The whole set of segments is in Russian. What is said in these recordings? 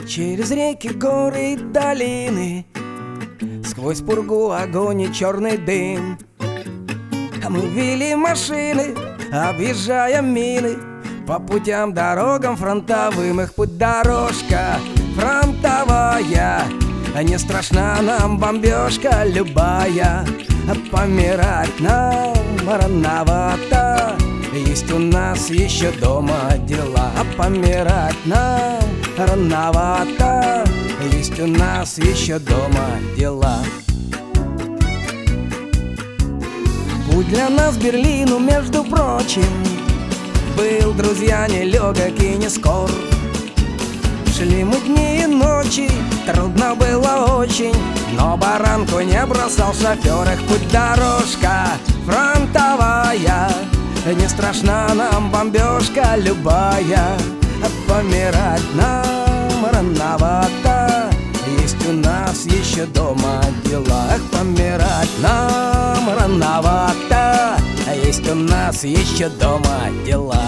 Через реки, горы и долины, сквозь пургу, огонь и черный дым. А мы вели машины, объезжая мины, по путям, дорогам фронтовым. Их путь дорожка фронтовая, не страшна нам бомбежка любая. Помирать нам рановато, есть у нас еще дома дела. Помирать нам рановато, есть у нас еще дома дела. Путь для нас к Берлину, между прочим, был, друзья, нелегок и не скор. Шли мы дни и ночи, трудно было очень, но баранку не бросал шофер. Их путь дорожка фронтовая, не страшна нам бомбежка любая. Помирать нам рановато, есть у нас еще дома дела. Помирать нам рановато, есть у нас еще дома дела.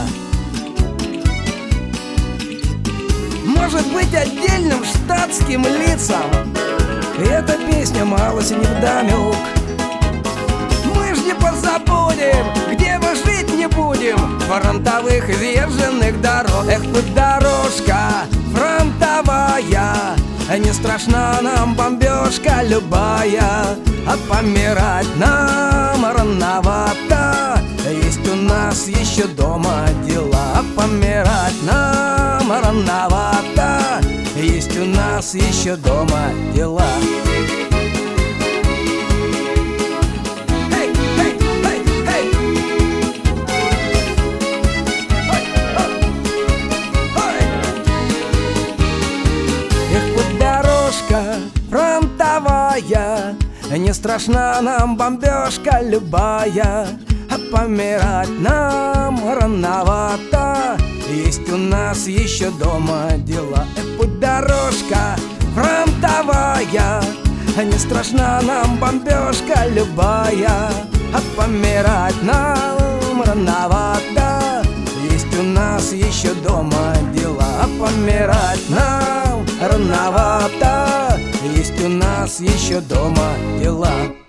Может быть, отдельным штатским лицам эта песня малость не вдомек. Мы ж не позабудем, где мы жить не будем, фронтовых изъезженных дорог. Эх, путь дорожка фронтовая, не страшна нам бомбежка любая. Помирать нам рановато, есть у нас еще дома дела. Помирать нам рановато, есть у нас еще дома дела. Фронтовая, не страшна нам бомбежка любая. Помирать нам рановато, есть у нас еще дома дела. Путь дорожка фронтовая, не страшна нам бомбежка любая. Помирать нам рановато, есть у нас еще дома дела. Помирать нам рановато, есть у нас еще дома дела.